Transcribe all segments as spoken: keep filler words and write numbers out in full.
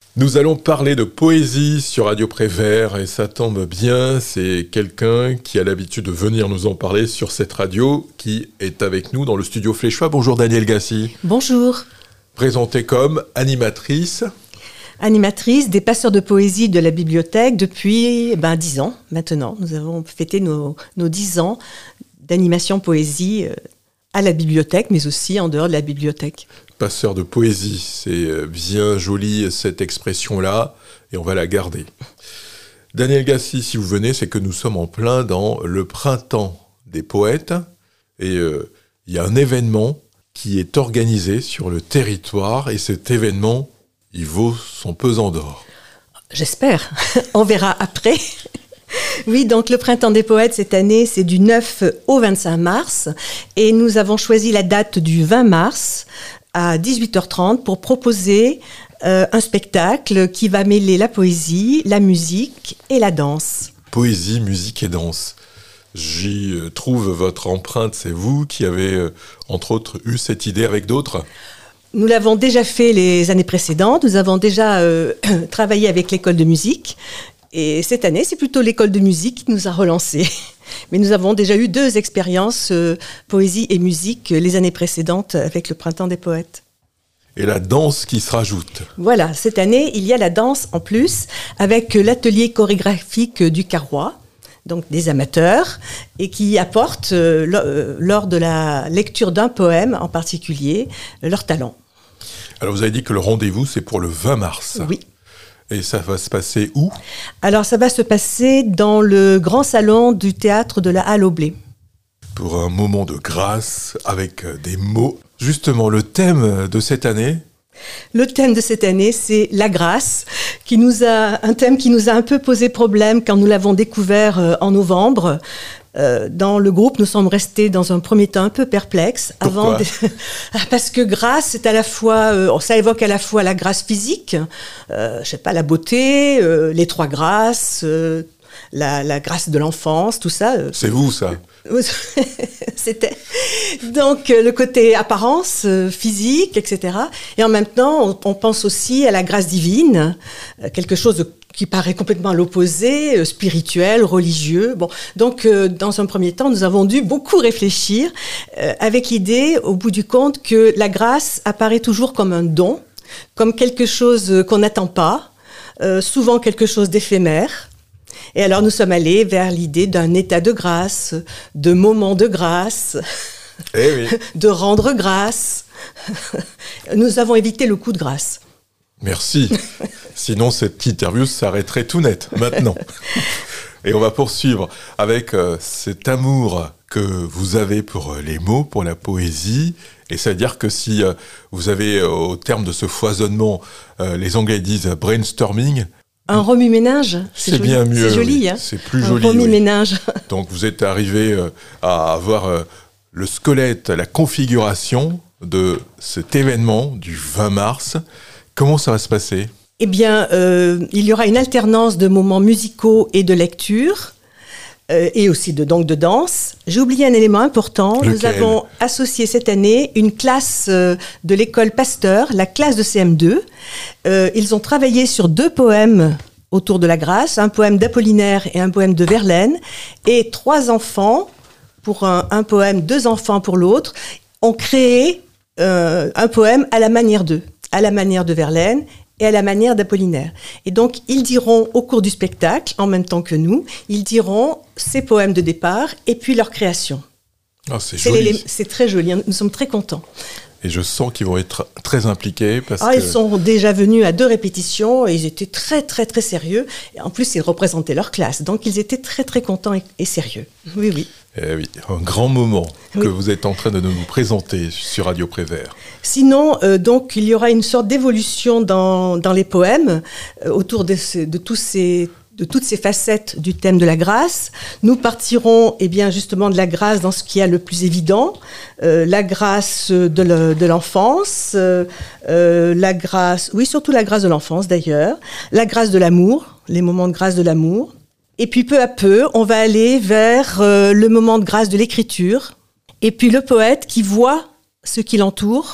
Nous allons parler de poésie sur Radio Prévert et ça tombe bien, c'est quelqu'un qui a l'habitude de venir nous en parler sur cette radio qui est avec nous dans le studio Fléchois. Bonjour Danielle Gassi. Bonjour. Présentée comme animatrice. Animatrice des passeurs de poésie de la bibliothèque depuis ben, dix ans maintenant. Nous avons fêté nos, nos dix ans d'animation poésie à la bibliothèque, mais aussi en dehors de la bibliothèque. Passeur de poésie, c'est bien joli cette expression-là, et on va la garder. Danielle Gassi, si vous venez, c'est que nous sommes en plein dans le printemps des poètes, et euh, il y a un événement qui est organisé sur le territoire, et cet événement, il vaut son pesant d'or. J'espère, on verra après. Oui, donc le Printemps des Poètes, cette année, c'est du neuf au vingt-cinq mars, et nous avons choisi la date du vingt mars, à dix-huit heures trente pour proposer euh, un spectacle qui va mêler la poésie, la musique et la danse. Poésie, musique et danse. J'y euh, trouve votre empreinte, c'est vous qui avez, euh, entre autres, eu cette idée avec d'autres ? Nous l'avons déjà fait les années précédentes, nous avons déjà euh, travaillé avec l'école de musique, et cette année, c'est plutôt l'école de musique qui nous a relancés. Mais nous avons déjà eu deux expériences, euh, poésie et musique, les années précédentes avec le Printemps des Poètes. Et la danse qui se rajoute. Voilà, cette année, il y a la danse en plus, avec l'atelier chorégraphique du Carrois, donc des amateurs, et qui apportent, euh, lors de la lecture d'un poème en particulier, leur talent. Alors vous avez dit que le rendez-vous, c'est pour le vingt mars. Oui. Et ça va se passer où ? Alors, ça va se passer dans le grand salon du théâtre de la Halle au Blé. Pour un moment de grâce, avec des mots. Justement, le thème de cette année ? Le thème de cette année, c'est la grâce, qui nous a, un thème qui nous a un peu posé problème quand nous l'avons découvert en novembre. Euh, dans le groupe, nous sommes restés dans un premier temps un peu perplexes. Pourquoi ? Avant de... Parce que grâce, c'est à la fois, euh, ça évoque à la fois la grâce physique, euh, je sais pas, la beauté, euh, les trois grâces, euh, la, la grâce de l'enfance, tout ça. Euh, c'est vous, ça ? C'était donc euh, le côté apparence euh, physique, et cetera. Et en même temps, on, on pense aussi à la grâce divine, euh, quelque chose de qui paraît complètement à l'opposé, euh, spirituel, religieux. Bon, donc, euh, dans un premier temps, nous avons dû beaucoup réfléchir euh, avec l'idée, au bout du compte, que la grâce apparaît toujours comme un don, comme quelque chose qu'on n'attend pas, euh, souvent quelque chose d'éphémère. Et alors, nous sommes allés vers l'idée d'un état de grâce, de moment de grâce, eh oui. de rendre grâce. Nous avons évité le coup de grâce. Merci. Sinon, cette interview s'arrêterait tout net, maintenant. Et on va poursuivre avec euh, cet amour que vous avez pour euh, les mots, pour la poésie. Et c'est-à-dire que si euh, vous avez, euh, au terme de ce foisonnement, euh, les Anglais disent « brainstorming », un remue-ménage, c'est, c'est bien mieux. C'est joli, oui. hein. C'est plus un joli. Un remue-ménage. Oui. Donc vous êtes arrivé euh, à avoir euh, le squelette, la configuration de cet événement du vingt mars. Comment ça va se passer ? Eh bien, euh, il y aura une alternance de moments musicaux et de lecture, euh, et aussi de, donc de danse. J'ai oublié un élément important. Lequel ? Nous avons associé cette année une classe euh, de l'école Pasteur, la classe de C M deux. Euh, ils ont travaillé sur deux poèmes autour de la grâce, un poème d'Apollinaire et un poème de Verlaine, et trois enfants, pour un, un poème, deux enfants pour l'autre, ont créé euh, un poème à la manière d'eux, à la manière de Verlaine et à la manière d'Apollinaire. Et donc, ils diront au cours du spectacle, en même temps que nous, ils diront ces poèmes de départ et puis leur création. Oh, c'est joli. C'est, c'est très joli, nous sommes très contents. Et je sens qu'ils vont être très impliqués parce ah, que... Ils sont déjà venus à deux répétitions et ils étaient très, très, très sérieux. Et en plus, ils représentaient leur classe. Donc, ils étaient très, très contents et, et sérieux. Oui, oui. Eh oui, un grand moment oui. que vous êtes en train de nous présenter sur Radio Prévert. Sinon, euh, donc, il y aura une sorte d'évolution dans, dans les poèmes euh, autour de, ce, de tous ces... de toutes ces facettes du thème de la grâce. Nous partirons eh bien, justement de la grâce dans ce qui est le plus évident, euh, la grâce de, le, de l'enfance, euh, euh, la grâce, oui, surtout la grâce de l'enfance d'ailleurs, la grâce de l'amour, les moments de grâce de l'amour. Et puis peu à peu, on va aller vers euh, le moment de grâce de l'écriture, et puis le poète qui voit ce qui l'entoure,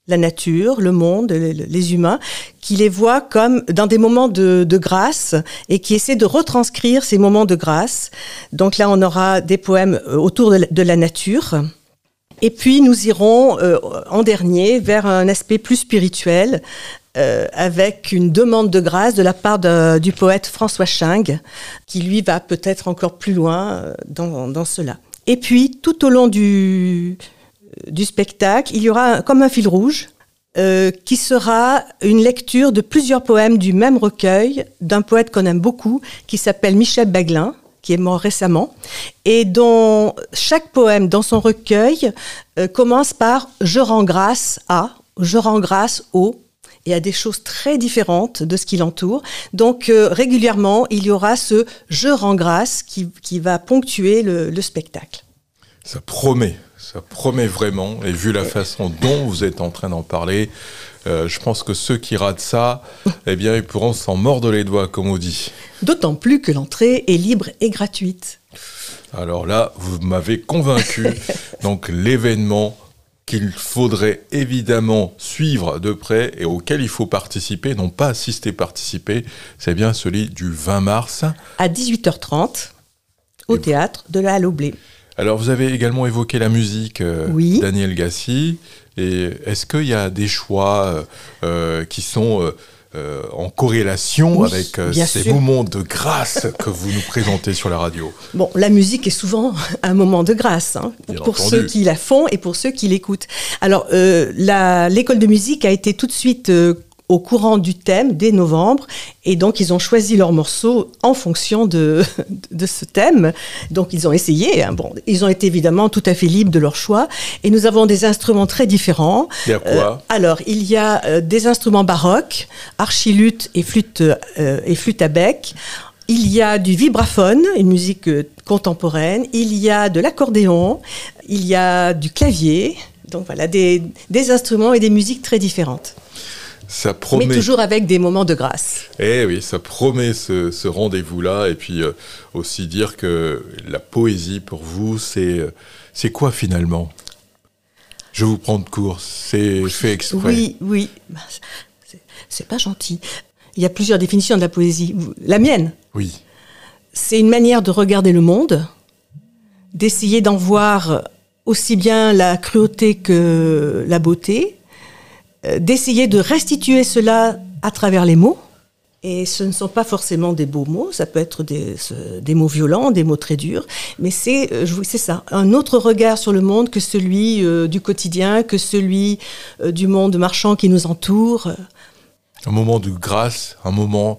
la nature, le monde, les, les humains, qui les voient comme dans des moments de, de grâce et qui essaient de retranscrire ces moments de grâce. Donc là, on aura des poèmes autour de la, de la nature. Et puis, nous irons euh, en dernier vers un aspect plus spirituel euh, avec une demande de grâce de la part de, du poète François Sching, qui lui va peut-être encore plus loin dans, dans cela. Et puis, tout au long du... du spectacle, il y aura comme un fil rouge euh, qui sera une lecture de plusieurs poèmes du même recueil d'un poète qu'on aime beaucoup qui s'appelle Michel Beguelin, qui est mort récemment, et dont chaque poème dans son recueil euh, commence par « Je rends grâce à »,« Je rends grâce au », et à des choses très différentes de ce qui l'entoure. Donc euh, régulièrement, il y aura ce « Je rends grâce » qui, qui va ponctuer le, le spectacle. Ça promet. Ça promet vraiment, et vu la façon dont vous êtes en train d'en parler, euh, je pense que ceux qui ratent ça, eh bien, ils pourront s'en mordre les doigts, comme on dit. D'autant plus que l'entrée est libre et gratuite. Alors là, vous m'avez convaincu. Donc, l'événement qu'il faudrait évidemment suivre de près et auquel il faut participer, non pas assister, participer, c'est bien celui du vingt mars. À dix-huit heures trente, au et théâtre de la Halle au Blé. Alors, vous avez également évoqué la musique, euh, oui. Daniel Gassi. Et est-ce qu'il y a des choix euh, qui sont euh, euh, en corrélation oui, avec euh, ces sûr. moments de grâce que vous nous présentez sur la radio? Bon, la musique est souvent un moment de grâce, hein, pour entendu. Ceux qui la font et pour ceux qui l'écoutent. Alors, euh, la, l'école de musique a été tout de suite... Euh, au courant du thème, dès novembre, et donc ils ont choisi leurs morceaux en fonction de, de ce thème. Donc ils ont essayé, hein. Bon, ils ont été évidemment tout à fait libres de leur choix, et nous avons des instruments très différents. Il y a quoi euh, Alors, il y a euh, des instruments baroques, archiluth et flûte, euh, et flûte à bec. Il y a du vibraphone, une musique euh, contemporaine. Il y a de l'accordéon, il y a du clavier. Donc voilà, des, des instruments et des musiques très différentes. Ça promet... Mais toujours avec des moments de grâce. Eh oui, ça promet ce, ce rendez-vous-là. Et puis euh, aussi dire que la poésie, pour vous, c'est, c'est quoi finalement? Je vous prends de court, c'est oui, fait exprès. Oui, oui. C'est, c'est pas gentil. Il y a plusieurs définitions de la poésie. La mienne, oui. C'est une manière de regarder le monde, d'essayer d'en voir aussi bien la cruauté que la beauté, d'essayer de restituer cela à travers les mots. Et ce ne sont pas forcément des beaux mots, ça peut être des, des mots violents, des mots très durs, mais c'est, c'est ça, un autre regard sur le monde que celui euh, du quotidien, que celui euh, du monde marchand qui nous entoure. Un moment de grâce, un moment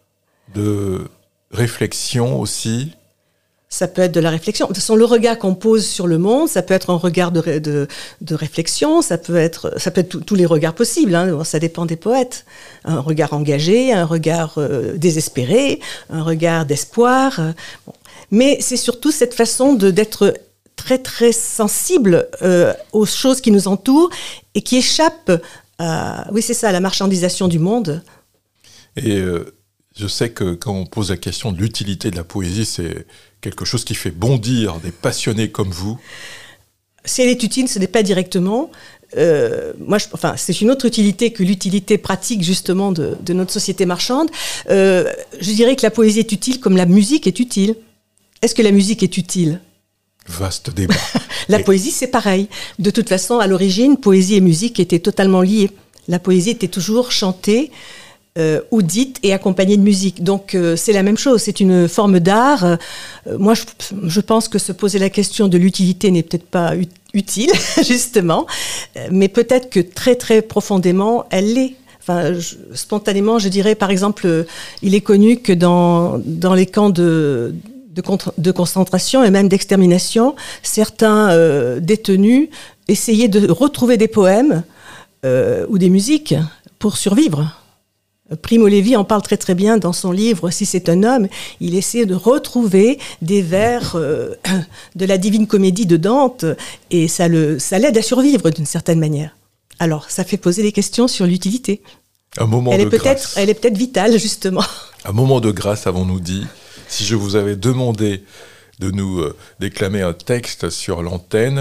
de réflexion aussi. Ça peut être de la réflexion. De toute façon, le regard qu'on pose sur le monde, ça peut être un regard de, de, de réflexion, ça peut être, ça peut être tous les regards possibles, hein, ça dépend des poètes. Un regard engagé, un regard euh, désespéré, un regard d'espoir. Euh, bon. Mais c'est surtout cette façon de, d'être très très sensible euh, aux choses qui nous entourent et qui échappent à, oui c'est ça, à la marchandisation du monde. Et euh, je sais que quand on pose la question de l'utilité de la poésie, c'est quelque chose qui fait bondir des passionnés comme vous. Si elle est utile, ce n'est pas directement. Euh, moi, je, enfin, c'est une autre utilité que l'utilité pratique justement de, de notre société marchande. Euh, je dirais que la poésie est utile comme la musique est utile. Est-ce que la musique est utile ? Vaste débat. La et... poésie, c'est pareil. De toute façon, à l'origine, poésie et musique étaient totalement liées. La poésie était toujours chantée, Euh, ou dite et accompagnée de musique. Donc euh, c'est la même chose, c'est une forme d'art. Euh, moi, je, je pense que se poser la question de l'utilité n'est peut-être pas ut- utile, justement, euh, mais peut-être que très très profondément, elle l'est. Enfin, je, spontanément, je dirais, par exemple, euh, il est connu que dans, dans les camps de, de, contre, de concentration et même d'extermination, certains euh, détenus essayaient de retrouver des poèmes euh, ou des musiques pour survivre. Primo Levi en parle très très bien dans son livre « Si c'est un homme ». Il essaie de retrouver des vers euh, de la Divine Comédie de Dante et ça, le, ça l'aide à survivre d'une certaine manière. Alors, ça fait poser des questions sur l'utilité. Un moment elle de est peut-être, grâce. Elle est peut-être vitale, justement. Un moment de grâce, avons-nous dit. Si je vous avais demandé de nous euh, déclamer un texte sur l'antenne,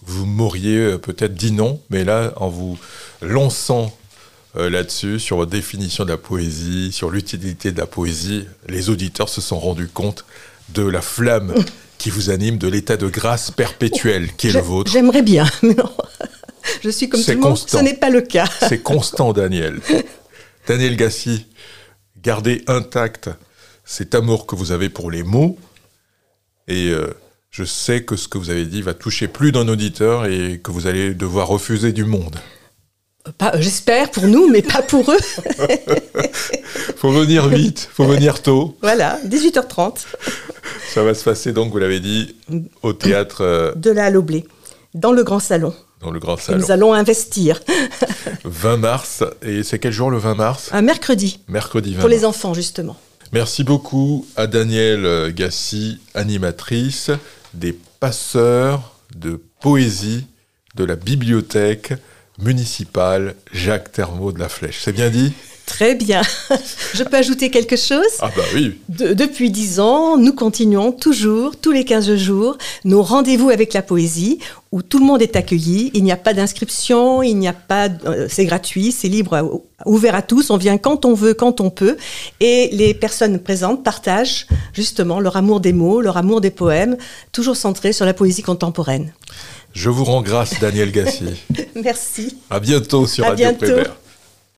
vous m'auriez peut-être dit non, mais là, en vous lançant euh, là-dessus, sur votre définition de la poésie, sur l'utilité de la poésie, les auditeurs se sont rendus compte de la flamme qui vous anime, de l'état de grâce perpétuel qui est le vôtre. J'aimerais bien, mais non. Je suis comme tout le monde, ce n'est pas le cas. C'est constant, Daniel. Daniel Gassi, gardez intact cet amour que vous avez pour les mots. Et euh, je sais que ce que vous avez dit va toucher plus d'un auditeur et que vous allez devoir refuser du monde. Pas, j'espère pour nous, mais pas pour eux. Faut venir vite, faut venir tôt. Voilà, dix-huit heures trente. Ça va se passer donc, vous l'avez dit, au théâtre... Euh, de la Halle-au-Blé, dans le grand salon. Dans le grand salon. Et nous allons investir. vingt mars, et c'est quel jour le vingt mars ? Un mercredi. Mercredi vingt Pour mars. les enfants, justement. Merci beaucoup à Danielle Gassi, animatrice des Passeurs de poésie de la bibliothèque municipale Jacques Thermot de la Flèche. C'est bien dit ? Très bien. Je peux ajouter quelque chose ? Ah bah oui. De, depuis dix ans, nous continuons toujours, tous les quinze jours, nos rendez-vous avec la poésie, où tout le monde est accueilli. Il n'y a pas d'inscription, il n'y a pas, euh, c'est gratuit, c'est libre, ouvert à tous. On vient quand on veut, quand on peut. Et les personnes présentes partagent justement leur amour des mots, leur amour des poèmes, toujours centré sur la poésie contemporaine. Je vous rends grâce, Daniel Gassi. Merci. À bientôt sur à Radio bientôt. Prévert.